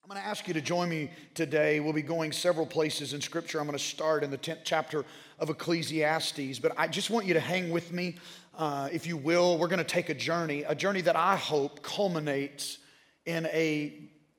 I'm going to ask you to join me today. We'll be going several places in Scripture. I'm going to start in the 10th chapter of Ecclesiastes, but I just want you to hang with me, if you will. We're going to take a journey that I hope culminates in a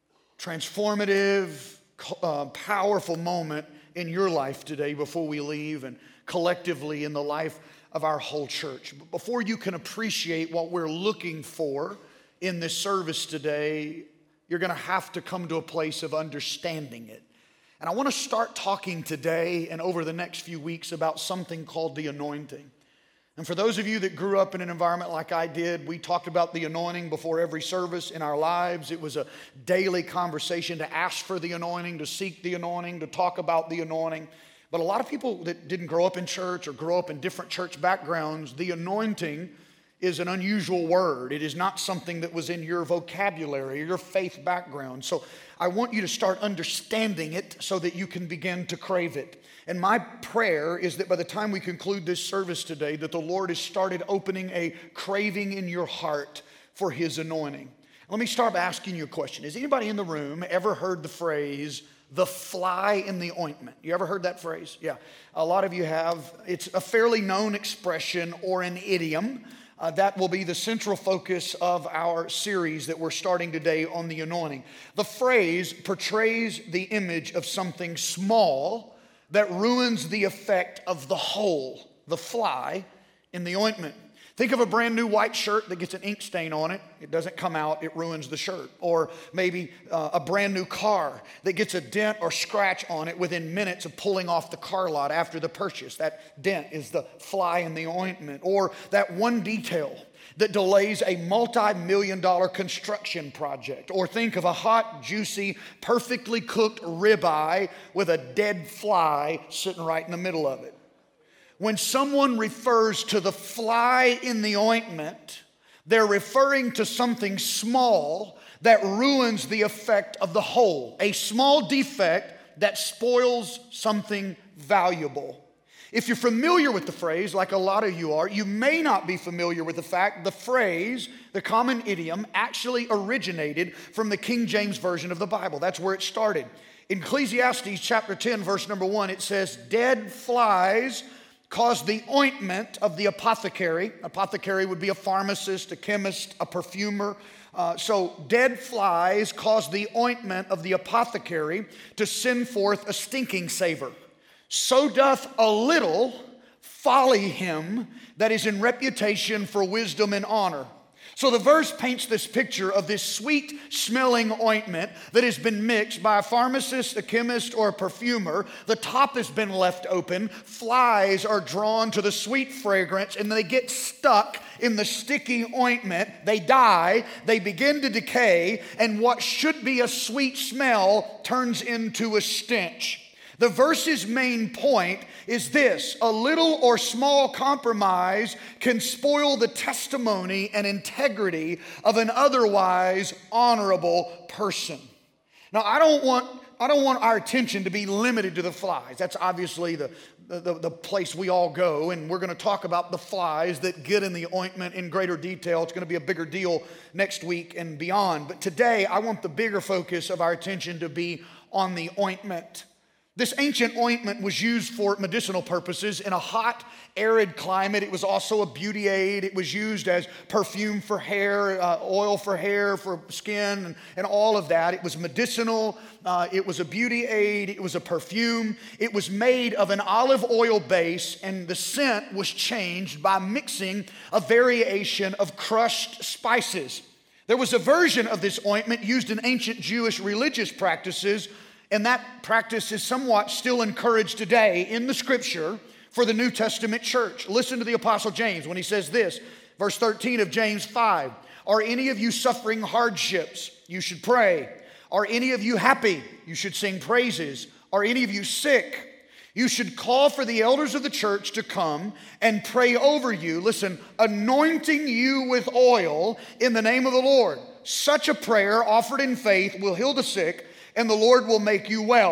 transformative, powerful moment in your life today before we leave, and collectively in the life of our whole church. But before you can appreciate what we're looking for in this service today, you're going to have to come to a place of understanding it. And I want to start talking today and over the next few weeks about something called the anointing. And for those of you that grew up in an environment like I did, we talked about the anointing before every service in our lives. It was a daily conversation to ask for the anointing, to seek the anointing, to talk about the anointing. But a lot of people that didn't grow up in church or grow up in different church backgrounds, the anointing is an unusual word. It is not something that was in your vocabulary or your faith background. So I want you to start understanding it so that you can begin to crave it. And my prayer is that by the time we conclude this service today, that the Lord has started opening a craving in your heart for His anointing. Let me start by asking you a question. Has anybody in the room ever heard the phrase, the fly in the ointment? You ever heard that phrase? Yeah, a lot of you have. It's a fairly known expression or an idiom. That will be the central focus of our series that we're starting today on the anointing. The phrase portrays the image of something small that ruins the effect of the whole, the fly in the ointment. Think of a brand new white shirt that gets an ink stain on it. It doesn't come out, it ruins the shirt. Or maybe a brand new car that gets a dent or scratch on it within minutes of pulling off the car lot after the purchase. That dent is the fly in the ointment. Or that one detail that delays a multi-million-dollar construction project. Or think of a hot, juicy, perfectly cooked ribeye with a dead fly sitting right in the middle of it. When someone refers to the fly in the ointment, they're referring to something small that ruins the effect of the whole. A small defect that spoils something valuable. If you're familiar with the phrase, like a lot of you are, you may not be familiar with the fact the phrase, the common idiom, actually originated from the King James Version of the Bible. That's where it started. In Ecclesiastes chapter 10, verse number 1, it says, "Dead flies caused the ointment of the apothecary." Apothecary would be a pharmacist, a chemist, a perfumer. So dead flies caused the ointment of the apothecary to send forth a stinking savor. So doth a little folly him that is in reputation for wisdom and honor. So the verse paints this picture of this sweet-smelling ointment that has been mixed by a pharmacist, a chemist, or a perfumer. The top has been left open. Flies are drawn to the sweet fragrance, and they get stuck in the sticky ointment. They die, they begin to decay, and what should be a sweet smell turns into a stench. The verse's main point is this: a little or small compromise can spoil the testimony and integrity of an otherwise honorable person. Now, I don't want our attention to be limited to the flies. That's obviously the place we all go, and we're going to talk about the flies that get in the ointment in greater detail. It's going to be a bigger deal next week and beyond. But today, I want the bigger focus of our attention to be on the ointment. This ancient ointment was used for medicinal purposes in a hot, arid climate. It was also a beauty aid. It was used as perfume for hair, oil for hair, for skin, and all of that. It was medicinal. It was a beauty aid. It was a perfume. It was made of an olive oil base, and the scent was changed by mixing a variation of crushed spices. There was a version of this ointment used in ancient Jewish religious practices, and that practice is somewhat still encouraged today in the Scripture for the New Testament church. Listen to the Apostle James when he says this, verse 13 of James 5. "Are any of you suffering hardships? You should pray. Are any of you happy? You should sing praises. Are any of you sick? You should call for the elders of the church to come and pray over you." Listen, "anointing you with oil in the name of the Lord. Such a prayer offered in faith will heal the sick, and the Lord will make you well."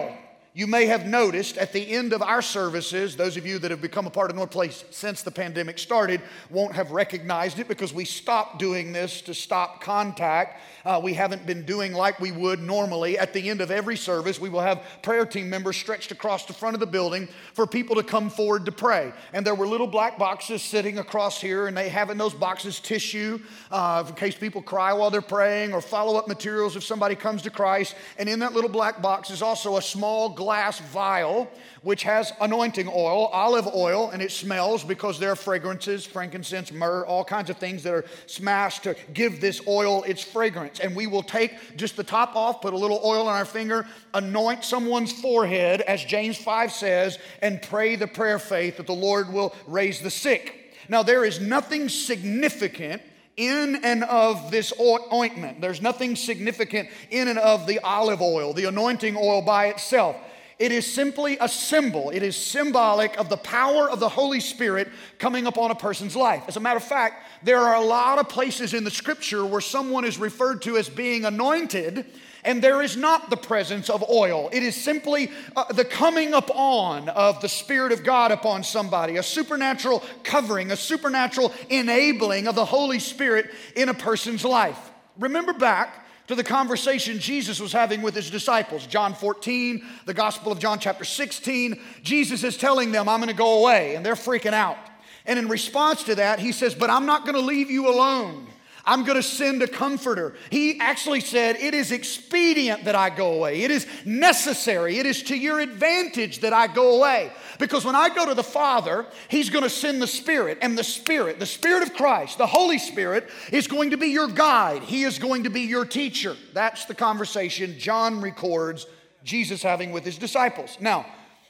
You may have noticed at the end of our services, those of you that have become a part of North Place since the pandemic started won't have recognized it because we stopped doing this to stop contact. We haven't been doing like we would normally. At the end of every service, we will have prayer team members stretched across the front of the building for people to come forward to pray. And there were little black boxes sitting across here, and they have in those boxes tissue in case people cry while they're praying, or follow-up materials if somebody comes to Christ. And in that little black box is also a small glass vial which has anointing oil, olive oil, and it smells because there are fragrances, frankincense, myrrh, all kinds of things that are smashed to give this oil its fragrance. And we will take just the top off, put a little oil on our finger, anoint someone's forehead, as James 5 says, and pray the prayer of faith that the Lord will raise the sick. Now, there is nothing significant in and of this ointment. There's nothing significant in and of the olive oil, the anointing oil by itself. It is simply a symbol. It is symbolic of the power of the Holy Spirit coming upon a person's life. As a matter of fact, there are a lot of places in the Scripture where someone is referred to as being anointed, and there is not the presence of oil. It is simply the coming upon of the Spirit of God upon somebody, a supernatural covering, a supernatural enabling of the Holy Spirit in a person's life. Remember back to the conversation Jesus was having with his disciples. John 14, the Gospel of John chapter 16, Jesus is telling them, I'm going to go away, and they're freaking out. And in response to that, he says, but I'm not going to leave you alone. I'm going to send a comforter. He actually said, it is expedient that I go away. It is necessary. It is to your advantage that I go away. Because when I go to the Father, He's going to send the Spirit. And the Spirit of Christ, the Holy Spirit, is going to be your guide. He is going to be your teacher. That's the conversation John records Jesus having with His disciples. Now,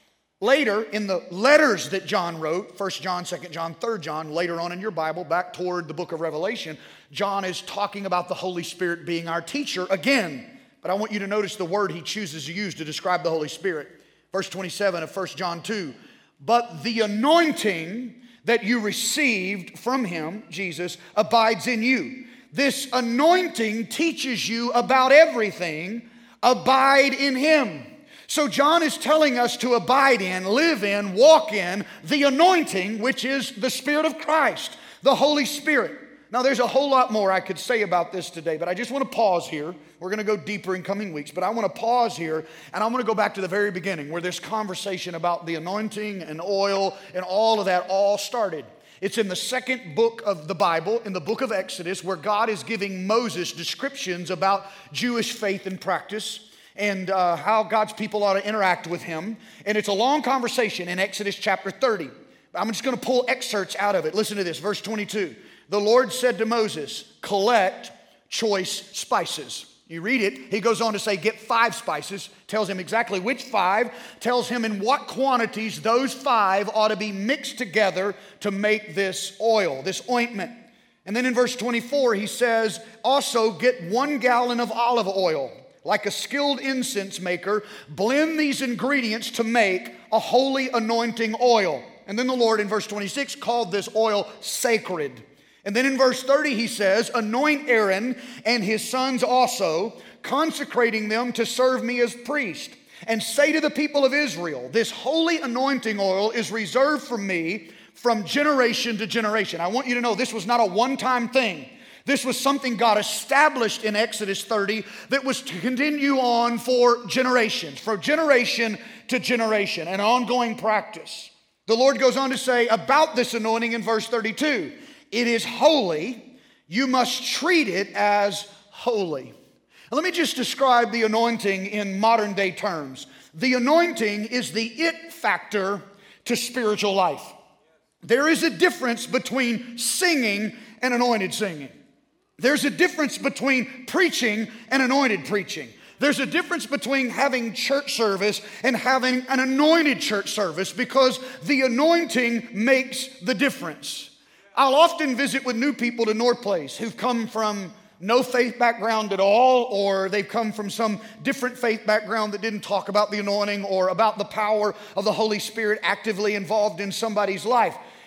later in the letters that John wrote, 1 John, 2 John, 3 John, later on in your Bible, back toward the book of Revelation, John is talking about the Holy Spirit being our teacher again. But I want you to notice the word he chooses to use to describe the Holy Spirit. Verse 27 of 1 John 2, but the anointing that you received from Him, Jesus, abides in you. This anointing teaches you about everything. Abide in Him. So John is telling us to abide in, live in, walk in the anointing, which is the Spirit of Christ, the Holy Spirit. Now, there's a whole lot more I could say about this today, but I just want to pause here. We're going to go deeper in coming weeks, but I want to pause here, and I want to go back to the very beginning where this conversation about the anointing and oil and all of that all started. It's in the second book of the Bible, in the book of Exodus, where God is giving Moses descriptions about Jewish faith and practice, and how God's people ought to interact with Him. And it's a long conversation in Exodus chapter 30. I'm just going to pull excerpts out of it. Listen to this, verse 22. The Lord said to Moses, collect choice spices. You read it, he goes on to say, get 5 spices, tells him exactly which 5, tells him in what quantities those 5 ought to be mixed together to make this oil, this ointment. And then in verse 24, he says, also get 1 gallon of olive oil. Like a skilled incense maker, blend these ingredients to make a holy anointing oil. And then the Lord in verse 26 called this oil sacred. And then in verse 30 he says, anoint Aaron and his sons also, consecrating them to serve me as priest. And say to the people of Israel, this holy anointing oil is reserved for me from generation to generation. I want you to know this was not a one-time thing. This was something God established in Exodus 30 that was to continue on for generations, from generation to generation, an ongoing practice. The Lord goes on to say about this anointing in verse 32, it is holy, you must treat it as holy. Now, let me just describe the anointing in modern day terms. The anointing is the it factor to spiritual life. There is a difference between singing and anointed singing. There's a difference between preaching and anointed preaching. There's a difference between having church service and having an anointed church service because the anointing makes the difference. I'll often visit with new people to North Place who've come from no faith background at all, or they've come from some different faith background that didn't talk about the anointing or about the power of the Holy Spirit actively involved in somebody's life.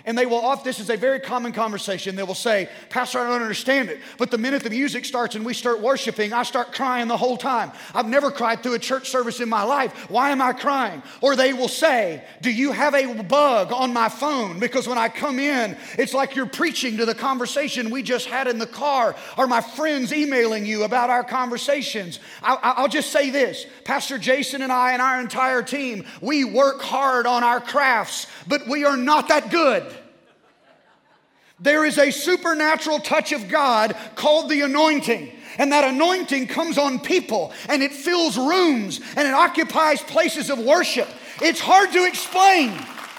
And they will this is a very common conversation. They will say, Pastor, I don't understand it. But the minute the music starts and we start worshiping, I start crying the whole time. I've never cried through a church service in my life. Why am I crying? Or they will say, do you have a bug on my phone? Because when I come in, it's like you're preaching to the conversation we just had in the car, or my friends emailing you about our conversations. I'll just say this. Pastor Jason and I and our entire team, we work hard on our crafts, but we are not that good. There is a supernatural touch of God called the anointing. And that anointing comes on people, and it fills rooms, and it occupies places of worship. It's hard to explain.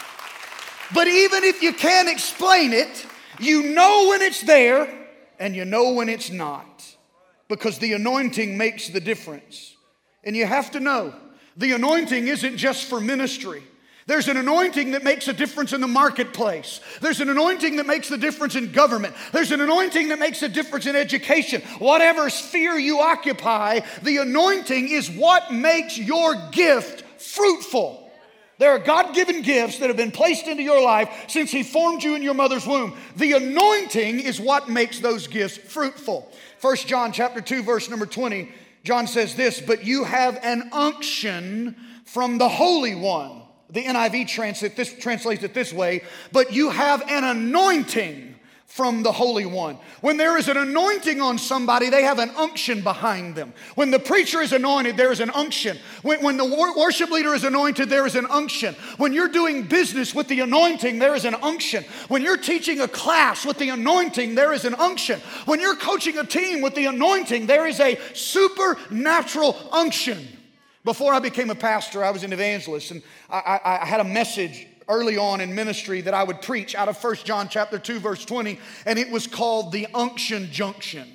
But even if you can't explain it, you know when it's there, and you know when it's not. Because the anointing makes the difference. And you have to know, the anointing isn't just for ministry. There's an anointing that makes a difference in the marketplace. There's an anointing that makes the difference in government. There's an anointing that makes a difference in education. Whatever sphere you occupy, the anointing is what makes your gift fruitful. There are God-given gifts that have been placed into your life since He formed you in your mother's womb. The anointing is what makes those gifts fruitful. 1 John chapter 2, verse number 20, John says this, but you have an unction from the Holy One. The NIV translates it this way, but you have an anointing from the Holy One. When there is an anointing on somebody, they have an unction behind them. When the preacher is anointed, there is an unction. When the worship leader is anointed, there is an unction. When you're doing business with the anointing, there is an unction. When you're teaching a class with the anointing, there is an unction. When you're coaching a team with the anointing, there is a supernatural unction. Before I became a pastor, I was an evangelist, and I had a message early on in ministry that I would preach out of 1 John chapter 2, verse 20, and it was called the Unction Junction.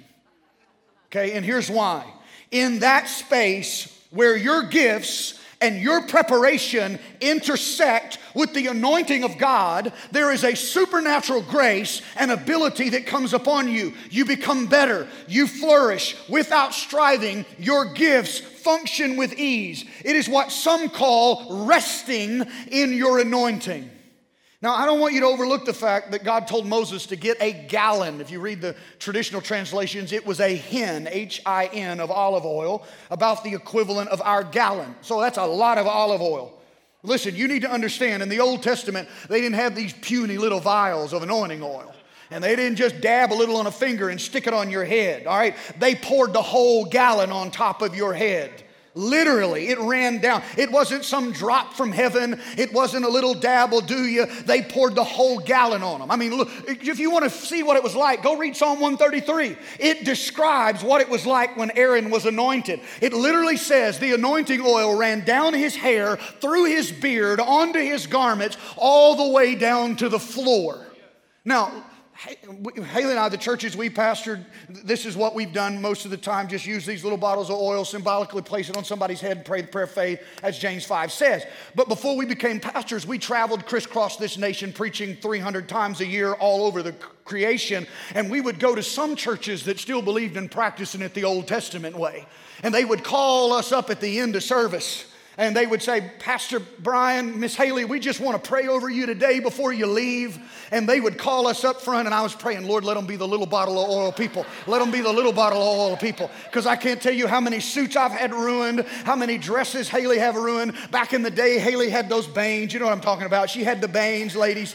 Okay, and here's why. In that space where your gifts and your preparation intersect with the anointing of God, there is a supernatural grace and ability that comes upon you. You become better. You flourish without striving. Your gifts function with ease. It is what some call resting in your anointing. Now, I don't want you to overlook the fact that God told Moses to get a gallon. If you read the traditional translations, it was a hin, H-I-N, of olive oil, about the equivalent of our gallon. So that's a lot of olive oil. Listen, you need to understand, in the Old Testament, they didn't have these puny little vials of anointing oil. And they didn't just dab a little on a finger and stick it on your head, all right? They poured the whole gallon on top of your head. Literally, it ran down. It wasn't some drop from heaven. It wasn't a little dab will do you. They poured the whole gallon on them. I mean, look, if you want to see what it was like, go read Psalm 133. It describes what it was like when Aaron was anointed. It literally says the anointing oil ran down his hair, through his beard, onto his garments, all the way down to the floor. Now, Haley and I, the churches we pastored, this is what we've done most of the time. Just use these little bottles of oil, symbolically place it on somebody's head and pray the prayer of faith, as James 5 says. But before we became pastors, we traveled crisscross this nation preaching 300 times a year all over the creation. And we would go to some churches that still believed in practicing it the Old Testament way. And they would call us up at the end of service. And they would say, Pastor Brian, Miss Haley, we just want to pray over you today before you leave. And they would call us up front, and I was praying, Lord, let them be the little bottle of oil people. Let them be the little bottle of oil people. Because I can't tell you how many suits I've had ruined, how many dresses Haley have ruined. Back in the day, Haley had those bangs. You know what I'm talking about. She had the bangs, ladies.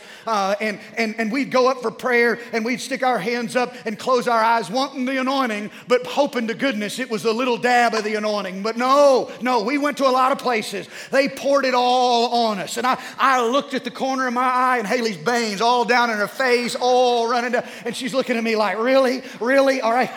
And we'd go up for prayer, and we'd stick our hands up and close our eyes, wanting the anointing, but hoping to goodness it was a little dab of the anointing. But no, we went to a lot of places. They poured it all on us. And I looked at the corner of my eye, and Haley's bangs all down in her face, all running down. And she's looking at me like, really? Really? All right.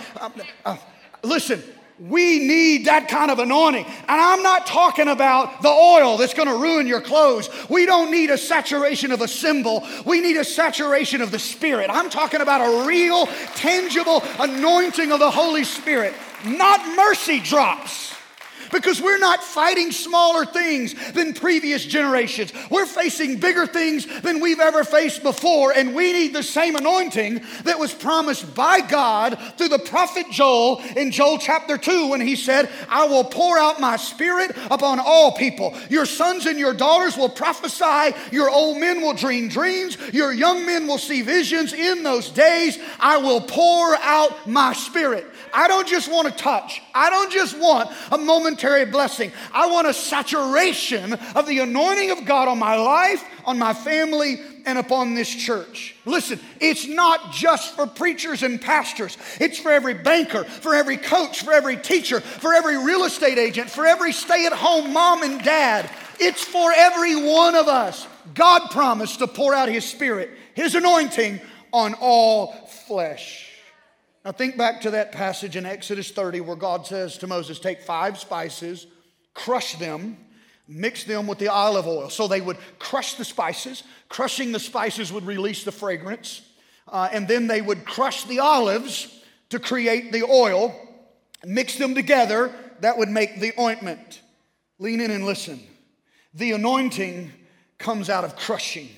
Listen, we need that kind of anointing. And I'm not talking about the oil that's going to ruin your clothes. We don't need a saturation of a symbol. We need a saturation of the Spirit. I'm talking about a real, tangible anointing of the Holy Spirit, not mercy drops. Because we're not fighting smaller things than previous generations. We're facing bigger things than we've ever faced before, and we need the same anointing that was promised by God through the prophet Joel in Joel chapter 2 when he said, I will pour out my spirit upon all people. Your sons and your daughters will prophesy, your old men will dream dreams, your young men will see visions. In those days, I will pour out my spirit. I don't just want a touch. I don't just want a momentary blessing. I want a saturation of the anointing of God on my life, on my family, and upon this church. Listen, it's not just for preachers and pastors. It's for every banker, for every coach, for every teacher, for every real estate agent, for every stay-at-home mom and dad. It's for every one of us. God promised to pour out His Spirit, His anointing on all flesh. Now think back to that passage in Exodus 30 where God says to Moses, take 5 spices, crush them, mix them with the olive oil. So they would crush the spices. Crushing the spices would release the fragrance. And then they would crush the olives to create the oil, mix them together. That would make the ointment. Lean in and listen. The anointing comes out of crushing.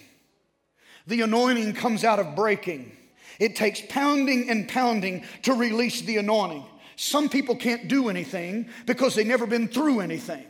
The anointing comes out of breaking. It takes pounding and pounding to release the anointing. Some people can't do anything because they've never been through anything.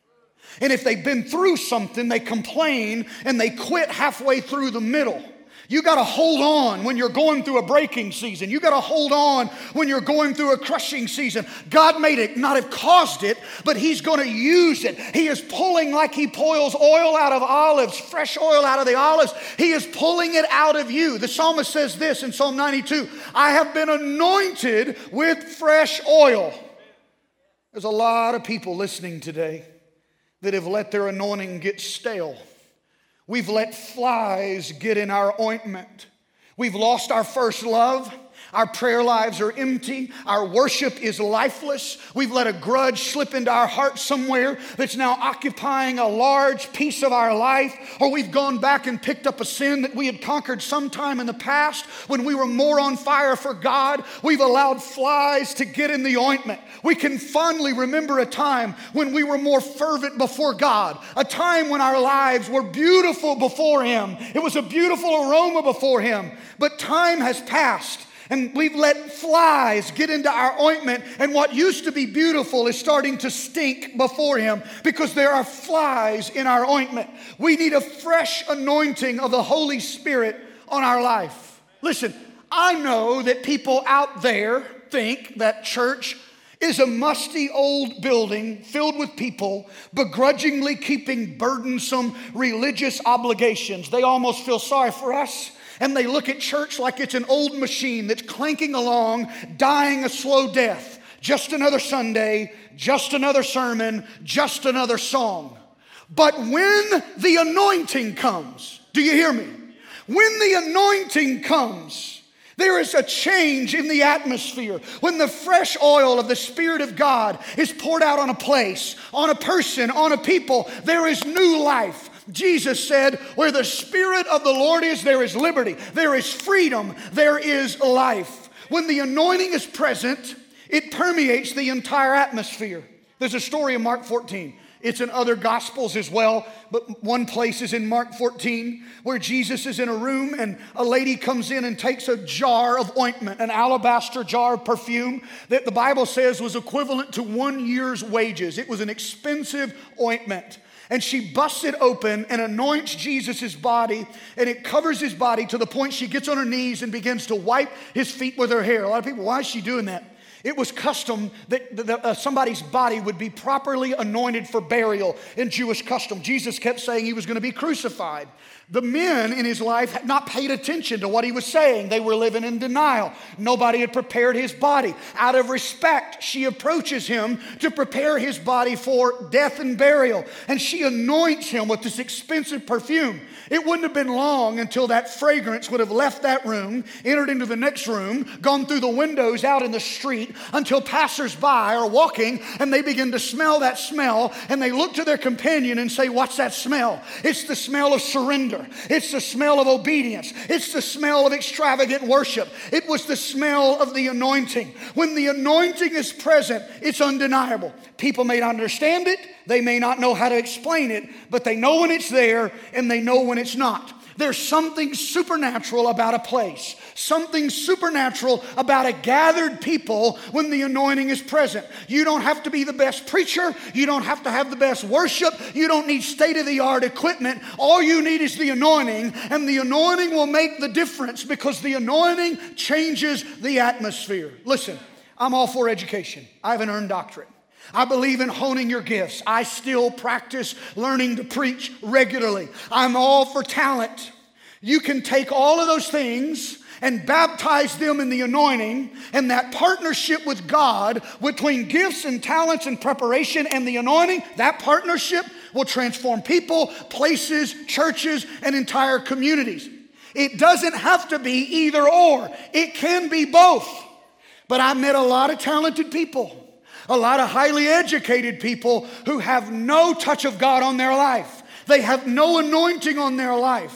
And if they've been through something, they complain and they quit halfway through the middle. You got to hold on when you're going through a breaking season. You got to hold on when you're going through a crushing season. God made it, not have caused it, but He's going to use it. He is pulling like He pulls oil out of olives, fresh oil out of the olives. He is pulling it out of you. The psalmist says this in Psalm 92, I have been anointed with fresh oil. There's a lot of people listening today that have let their anointing get stale. We've let flies get in our ointment. We've lost our first love. Our prayer lives are empty. Our worship is lifeless. We've let a grudge slip into our heart somewhere that's now occupying a large piece of our life. Or we've gone back and picked up a sin that we had conquered sometime in the past when we were more on fire for God. We've allowed flies to get in the ointment. We can fondly remember a time when we were more fervent before God. A time when our lives were beautiful before Him. It was a beautiful aroma before Him. But time has passed. And we've let flies get into our ointment, and what used to be beautiful is starting to stink before Him because there are flies in our ointment. We need a fresh anointing of the Holy Spirit on our life. Listen, I know that people out there think that church is a musty old building filled with people begrudgingly keeping burdensome religious obligations. They almost feel sorry for us. And they look at church like it's an old machine that's clanking along, dying a slow death. Just another Sunday, just another sermon, just another song. But when the anointing comes, do you hear me? When the anointing comes, there is a change in the atmosphere. When the fresh oil of the Spirit of God is poured out on a place, on a person, on a people, there is new life. Jesus said, where the Spirit of the Lord is, there is liberty, there is freedom, there is life. When the anointing is present, it permeates the entire atmosphere. There's a story in Mark 14. It's in other Gospels as well, but one place is in Mark 14 where Jesus is in a room and a lady comes in and takes a jar of ointment, an alabaster jar of perfume that the Bible says was equivalent to 1 year's wages. It was an expensive ointment. And she busts it open and anoints Jesus' body, and it covers His body to the point she gets on her knees and begins to wipe His feet with her hair. A lot of people, why is she doing that? It was custom that somebody's body would be properly anointed for burial in Jewish custom. Jesus kept saying He was going to be crucified. The men in His life had not paid attention to what He was saying. They were living in denial. Nobody had prepared His body. Out of respect, she approaches Him to prepare His body for death and burial. And she anoints Him with this expensive perfume. It wouldn't have been long until that fragrance would have left that room, entered into the next room, gone through the windows out in the street, street until passersby are walking and they begin to smell that smell and they look to their companion and say, what's that smell? It's the smell of surrender. It's the smell of obedience. It's the smell of extravagant worship. It was the smell of the anointing. When the anointing is present, it's undeniable. People may not understand it. They may not know how to explain it, but they know when it's there and they know when it's not. There's something supernatural about a place, something supernatural about a gathered people when the anointing is present. You don't have to be the best preacher. You don't have to have the best worship. You don't need state-of-the-art equipment. All you need is the anointing, and the anointing will make the difference because the anointing changes the atmosphere. Listen, I'm all for education. I have an earned doctorate. I believe in honing your gifts. I still practice learning to preach regularly. I'm all for talent. You can take all of those things and baptize them in the anointing, and that partnership with God between gifts and talents and preparation and the anointing, that partnership will transform people, places, churches, and entire communities. It doesn't have to be either or. It can be both. But I met a lot of talented people. A lot of highly educated people who have no touch of God on their life. They have no anointing on their life.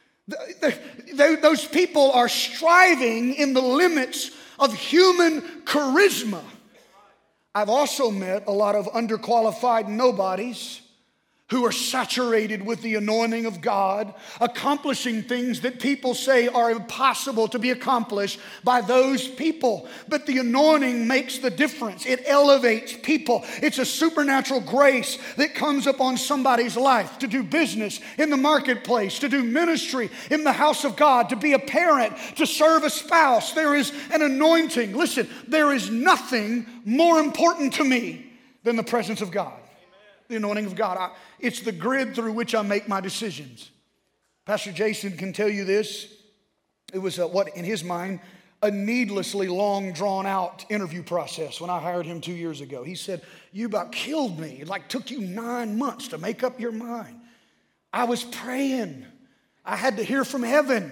Those people are striving in the limits of human charisma. I've also met a lot of underqualified nobodies who are saturated with the anointing of God, accomplishing things that people say are impossible to be accomplished by those people. But the anointing makes the difference. It elevates people. It's a supernatural grace that comes upon somebody's life to do business in the marketplace, to do ministry in the house of God, to be a parent, to serve a spouse. There is an anointing. Listen, there is nothing more important to me than the presence of God. The anointing of God. It's the grid through which I make my decisions. Pastor Jason can tell you this. It was what, in his mind, a needlessly long, drawn-out interview process when I hired him 2 years ago. He said, you about killed me. It took you 9 months to make up your mind. I was praying. I had to hear from heaven.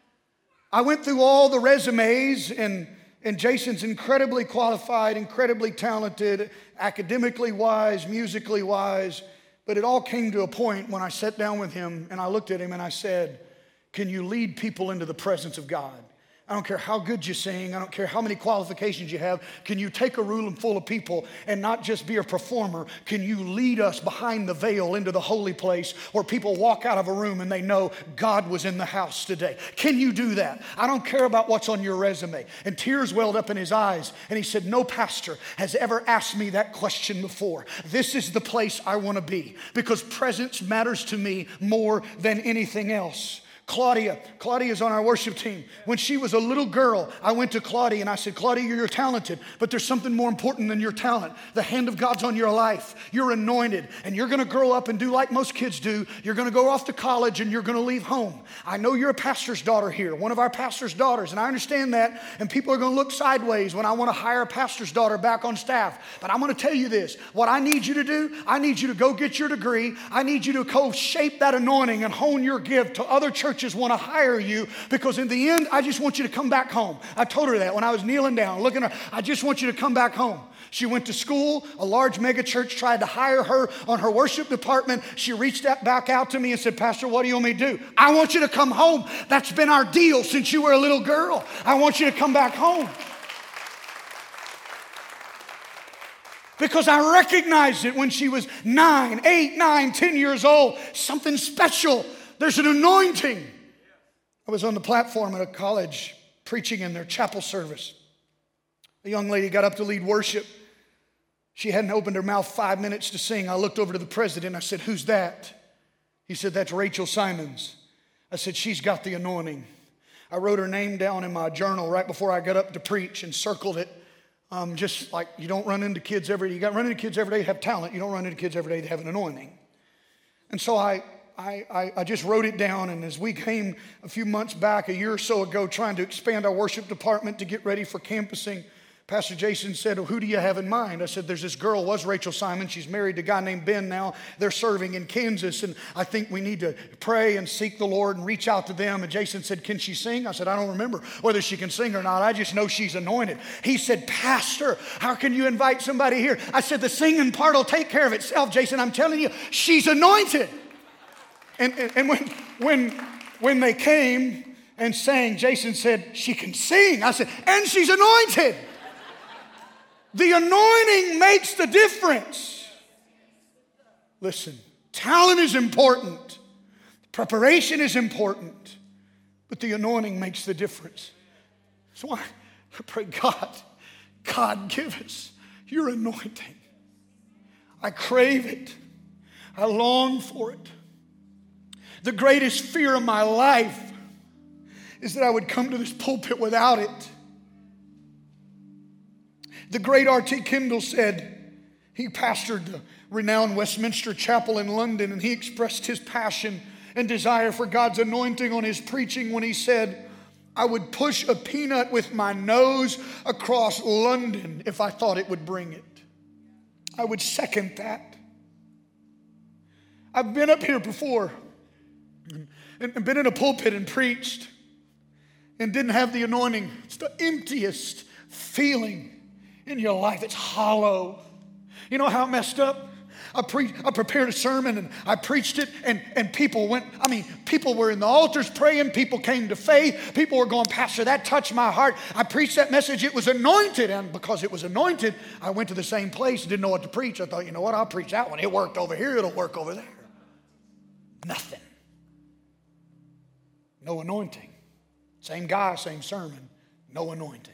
I went through all the resumes, and Jason's incredibly qualified, incredibly talented, academically wise, musically wise. But it all came to a point when I sat down with him and I looked at him and I said, can you lead people into the presence of God? I don't care how good you sing. I don't care how many qualifications you have. Can you take a room full of people and not just be a performer? Can you lead us behind the veil into the holy place where people walk out of a room and they know God was in the house today? Can you do that? I don't care about what's on your resume. And tears welled up in his eyes. And he said, no pastor has ever asked me that question before. This is the place I want to be because presence matters to me more than anything else. Claudia's on our worship team. When she was a little girl, I went to Claudia and I said, Claudia, you're talented, but there's something more important than your talent. The hand of God's on your life. You're anointed, and you're going to grow up and do like most kids do. You're going to go off to college, and you're going to leave home. I know you're a pastor's daughter here, one of our pastor's daughters, and I understand that, and people are going to look sideways when I want to hire a pastor's daughter back on staff. But I'm going to tell you this. What I need you to do, I need you to go get your degree. I need you to go shape that anointing and hone your gift to other churches want to hire you, because in the end, I just want you to come back home. I told her that when I was kneeling down, looking at her. I just want you to come back home. She went to school. A large mega church tried to hire her on her worship department. She reached back out to me and said, Pastor, what do you want me to do? I want you to come home. That's been our deal since you were a little girl. I want you to come back home. Because I recognized it when she was 9, 8, 9, 10 years old. Something special. There's an anointing. I was on the platform at a college preaching in their chapel service. A young lady got up to lead worship. She hadn't opened her mouth 5 minutes to sing. I looked over to the president. I said, who's that? He said, that's Rachel Simons. I said, she's got the anointing. I wrote her name down in my journal right before I got up to preach and circled it. Just like you don't run into kids every day. You got run into kids every day that have talent. You don't run into kids every day that have an anointing. And so I just wrote it down, and as we came a few months back, a year or so ago, trying to expand our worship department to get ready for campusing, Pastor Jason said, well, who do you have in mind? I said, there's this girl, was Rachel Simon. She's married to a guy named Ben now. They're serving in Kansas, and I think we need to pray and seek the Lord and reach out to them. And Jason said, can she sing? I said, I don't remember whether she can sing or not. I just know she's anointed. He said, Pastor, how can you invite somebody here? I said, the singing part will take care of itself, Jason. I'm telling you, she's anointed. And when they came and sang, Jason said, she can sing. I said, and she's anointed. The anointing makes the difference. Listen, talent is important. Preparation is important. But the anointing makes the difference. That's why I pray, God, give us your anointing. I crave it. I long for it. The greatest fear of my life is that I would come to this pulpit without it. The great R.T. Kendall said, he pastored the renowned Westminster Chapel in London, and he expressed his passion and desire for God's anointing on his preaching when he said, I would push a peanut with my nose across London if I thought it would bring it. I would second that. I've been up here before and been in a pulpit and preached and didn't have the anointing. It's the emptiest feeling in your life. It's hollow. You know how it messed up? I prepared a sermon and I preached it, and people were in the altars praying. People came to faith. People were going, Pastor, that touched my heart. I preached that message. It was anointed. And because it was anointed, I went to the same place and didn't know what to preach. I thought, you know what? I'll preach that one. It worked over here. It'll work over there. Nothing. No anointing. Same guy, same sermon. No anointing.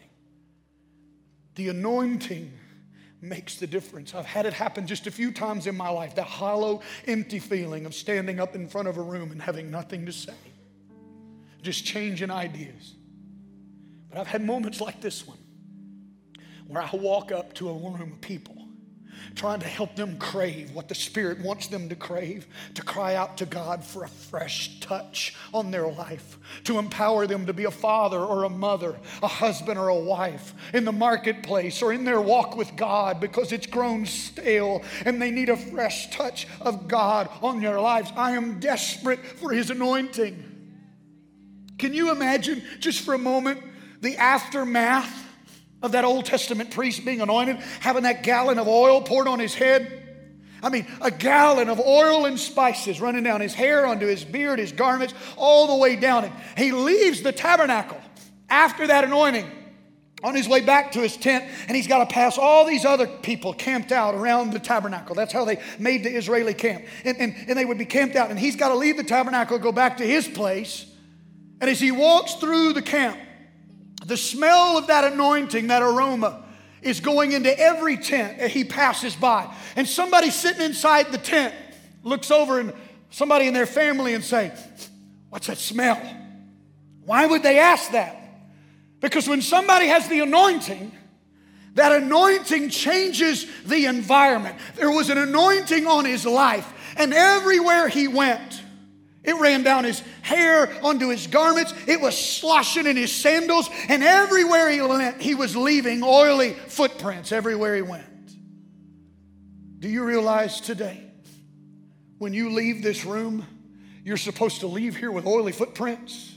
The anointing makes the difference. I've had it happen just a few times in my life. That hollow, empty feeling of standing up in front of a room and having nothing to say. Just changing ideas. But I've had moments like this one where I walk up to a room of people trying to help them crave what the Spirit wants them to crave, to cry out to God for a fresh touch on their life, to empower them to be a father or a mother, a husband or a wife in the marketplace or in their walk with God because it's grown stale and they need a fresh touch of God on their lives. I am desperate for His anointing. Can you imagine just for a moment the aftermath of that Old Testament priest being anointed, having that gallon of oil poured on his head? I mean, a gallon of oil and spices running down his hair, onto his beard, his garments, all the way down it. He leaves the tabernacle after that anointing on his way back to his tent, and he's got to pass all these other people camped out around the tabernacle. That's how they made the Israeli camp. And they would be camped out, and he's got to leave the tabernacle, go back to his place. And as he walks through the camp, the smell of that anointing, that aroma, is going into every tent that he passes by. And somebody sitting inside the tent looks over and somebody in their family and say, what's that smell? Why would they ask that? Because when somebody has the anointing, that anointing changes the environment. There was an anointing on his life, and everywhere he went, it ran down his hair, onto his garments. It was sloshing in his sandals. And everywhere he went, he was leaving oily footprints everywhere he went. Do you realize today, when you leave this room, you're supposed to leave here with oily footprints?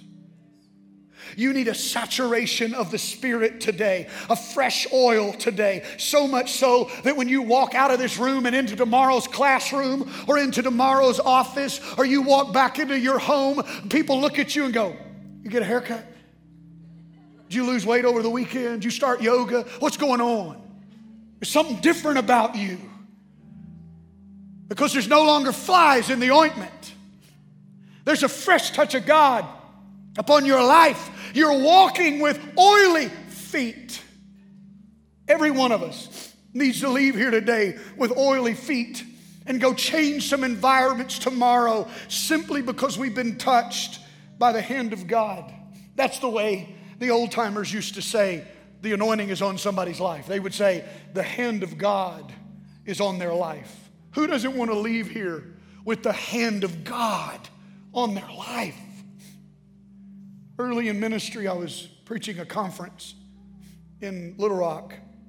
You need a saturation of the Spirit today, a fresh oil today. So much so that when you walk out of this room and into tomorrow's classroom or into tomorrow's office, or you walk back into your home, people look at you and go, you get a haircut? Did you lose weight over the weekend? Did you start yoga? What's going on? There's something different about you. Because there's no longer flies in the ointment. There's a fresh touch of God upon your life. You're walking with oily feet. Every one of us needs to leave here today with oily feet and go change some environments tomorrow simply because we've been touched by the hand of God. That's the way the old timers used to say the anointing is on somebody's life. They would say the hand of God is on their life. Who doesn't want to leave here with the hand of God on their life? Early in ministry, I was preaching a conference in Little Rock.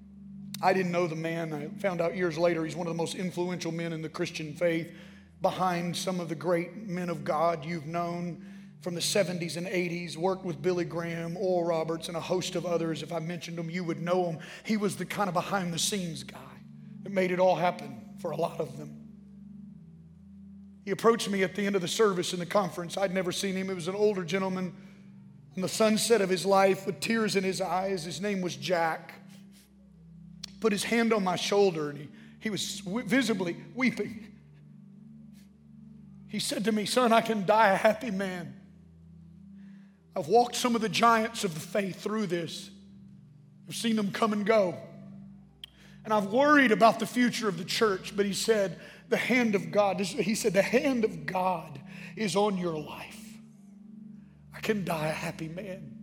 I didn't know the man. I found out years later he's one of the most influential men in the Christian faith, behind some of the great men of God you've known from the 70s and 80s, worked with Billy Graham, Oral Roberts, and a host of others. If I mentioned them, you would know him. He was the kind of behind-the-scenes guy that made it all happen for a lot of them. He approached me at the end of the service in the conference. I'd never seen him. He was an older gentleman in the sunset of his life with tears in his eyes. His name was Jack. Put his hand on my shoulder, and he was visibly weeping. He said to me, "Son, I can die a happy man. I've walked some of the giants of the faith through this. I've seen them come and go. And I've worried about the future of the church." But he said, the hand of God is on your life. I can die a happy man.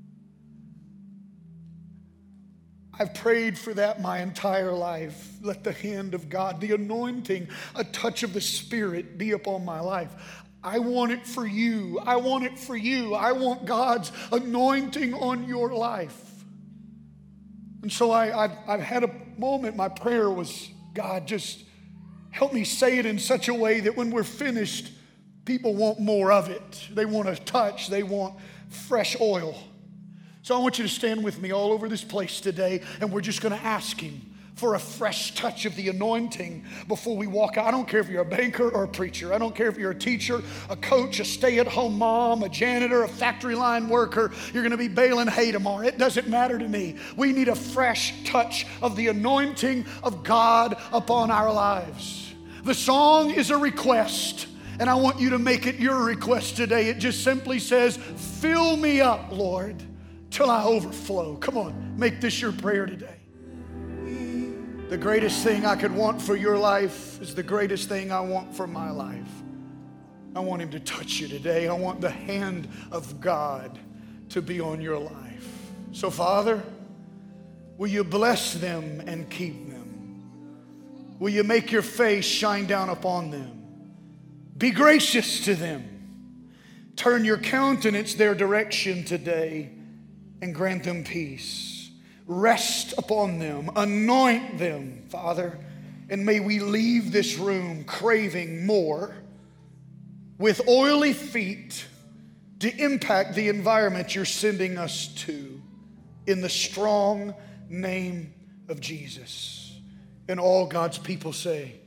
I've prayed for that my entire life. Let the hand of God, the anointing, a touch of the Spirit be upon my life. I want it for you. I want it for you. I want God's anointing on your life. And so I've had a moment. My prayer was, God, just help me say it in such a way that when we're finished, people want more of it. They want a touch. They want fresh oil. So I want you to stand with me all over this place today, and we're just going to ask Him for a fresh touch of the anointing before we walk out. I don't care if you're a banker or a preacher. I don't care if you're a teacher, a coach, a stay-at-home mom, a janitor, a factory line worker. You're going to be baling hay tomorrow. It doesn't matter to me. We need a fresh touch of the anointing of God upon our lives. The song is a request, and I want you to make it your request today. It just simply says, "Fill me up, Lord, till I overflow." Come on, make this your prayer today. The greatest thing I could want for your life is the greatest thing I want for my life. I want Him to touch you today. I want the hand of God to be on your life. So, Father, will you bless them and keep them? Will you make your face shine down upon them? Be gracious to them. Turn your countenance their direction today and grant them peace. Rest upon them, anoint them, Father, and may we leave this room craving more, with oily feet to impact the environment you're sending us to, in the strong name of Jesus. And all God's people say,